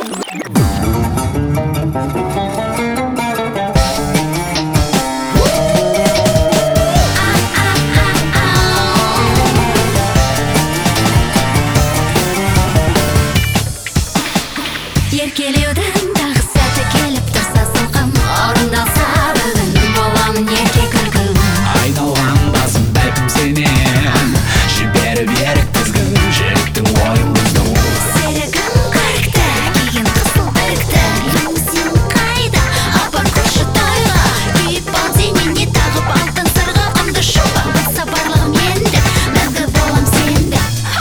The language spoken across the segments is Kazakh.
Еркелеудің тағы сәті келіп тұрса соқам, орындалса бүгін боламын ерке күлкім. Айналған басым бәлкім сенен, жіберіп ерік тізгін, жігіттің ойын бұздың. Серігім көрікті, киген қызыл ірікті, лимузин қайда, апар көрші тойға. Күйіп ал денеңе тағып алтын сырға, ымды шуба болса барлығым енді, мәңгі болам сенде.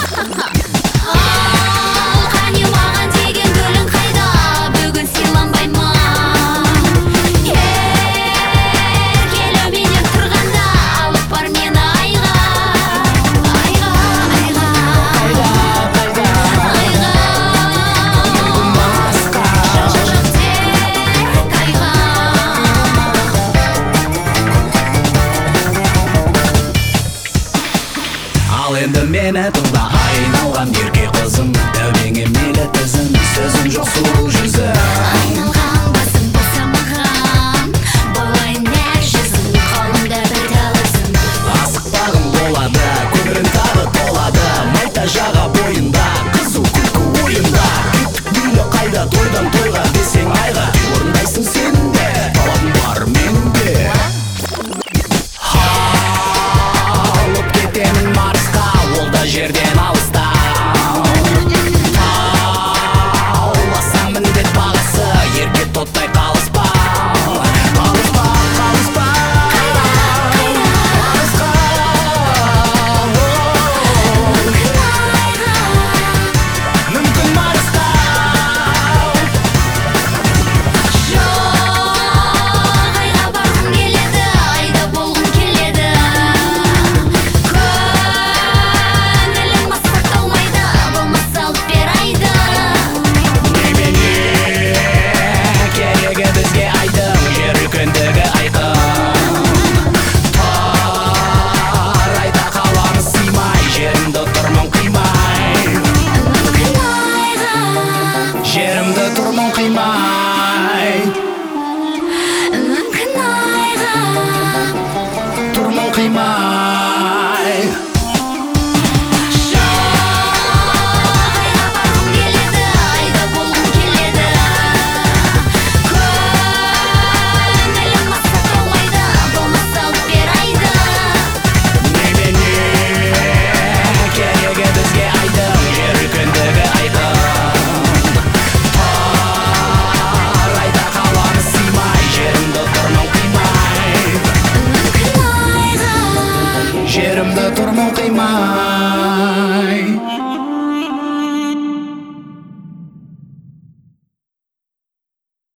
Қане маған деген гүлің қайда, бүгін сыйланбай ма? Еркелеуменен тұрғанда алып бар мені айға. Айға, айға, айға, жақ тек айға. Ал енді мені тыңда, айналған ерке қызым, тәубеңе мейлі тізім, сөзім жоқ сұлу жүзім. Айналған басым болса маған, болайын әр жүзім, қолымда бір талызым. Асықпағым болады, көңілің тағы толады, майта жаға бойында, қызу күлкі ойында. Кеттік билі қайда, тойдан тойға десең айға, орындайсың сен де, талабым бар менде. Алып кетемін Марсқа, ол да жерден алыста. Албасам міндет бағасы, ерке тоттай қалыспа. Қалыспа, қалыспа, қалыспа. Мүмкін Марсқа. Жоқ, айға барғым келеді, айда болғым келеді. Көңілім асқар толмайды, болмаса алып бер айды. Немене керегі бізге айдың, жер үлкендігі айқын. Тар айда қаламыз сыймай, жерімді тұрмын қимай. Мүмкін айға, Жерімді тұрмын қимай. мүмкін айға. Тұрмын қимай. Айға барғым келеді, айда болғым келеді. Көңілім асқар толмайды, болмаса алып бер айды. Немене керегі бізге айдың, жер үлкендігі айқын. Тар айда қаламыз сыймай, жерімді тұрмын қимай. Мүмкін айға. Жерімді тұрмын қимай.